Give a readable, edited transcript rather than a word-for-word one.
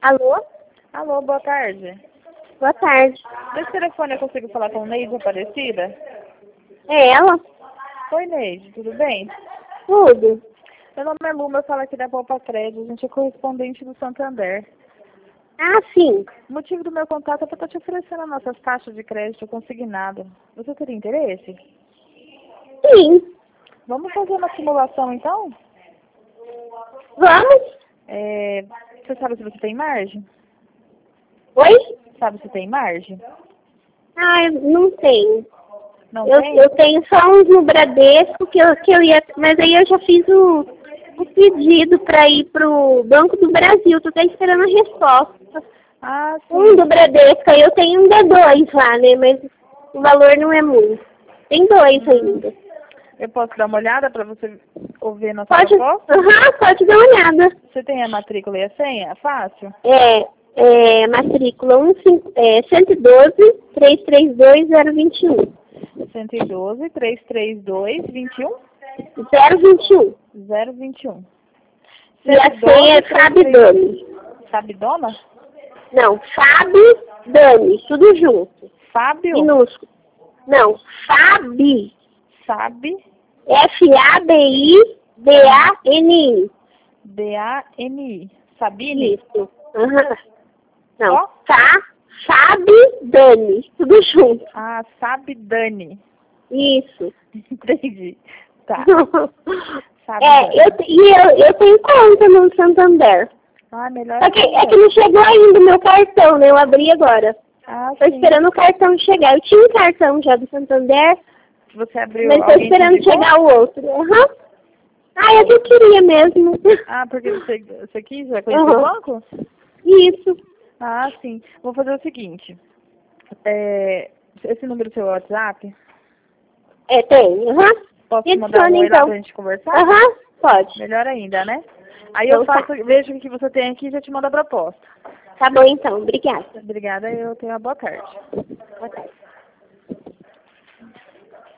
Alô? Alô, boa tarde. Boa tarde. Desse telefone eu consigo falar com Neide Aparecida? É ela? Oi, Neide, tudo bem? Tudo. Meu nome é Luma, eu falo aqui da Poupa Crédito, a gente é correspondente do Santander. Ah, sim. O motivo do meu contato é para estar te oferecendo as nossas taxas de crédito consignado. Você teria interesse? Sim. Vamos fazer uma simulação, então? Vamos? Você sabe se você tem margem? Oi? Sabe se tem margem? Ah, eu não tenho. Não Eu, tem? eu tenho só uns no Bradesco que eu ia... Mas aí eu já fiz o pedido para ir pro Banco do Brasil. Tô até esperando a resposta. Ah, Um sim. do Bradesco, aí eu tenho um D2 lá, né? Mas o valor não é muito. Tem dois ainda. Eu posso dar uma olhada para você ouvir nossa Pode... proposta? Pode dar uma olhada. Você tem a matrícula e a senha? Fácil? Matrícula 112-332-021. 112-332-21? 021. 021. E a senha é Fabi Dani. Sabidona? Não, Fabi Dani, tudo junto. Fábio? Minúsculo. Não, Fabi. Sabe? F-A-B-I-D-A-N-I. D-A-N-I. Sabine? Isso. Aham. Não, Ó. Fabi Dani, tudo junto. Ah, Sabidane. Isso. Entendi. Tá. Sabidane. Eu tenho conta no Santander. Ah, melhor Só que é ainda. que não chegou ainda o meu cartão, né? Eu abri agora. Ah, Tô sim. esperando o cartão chegar. Eu tinha um cartão já do Santander, Você abriu mas tô alguém te esperando indicou? chegar o outro. Aham. Ah, eu que queria mesmo. Ah, porque você quis? Vai conhecer o banco? Isso. Ah, sim. Vou fazer o seguinte. Esse número do seu WhatsApp, Tem. Aham. posso Me te mandar um adicione oi lá então. pra gente conversar? Aham, pode. Melhor ainda, né? Aí Então eu tá. vejo o que você tem aqui e já te mando a proposta. Tá bom então, obrigada. Obrigada, eu tenho uma boa tarde. Boa tarde.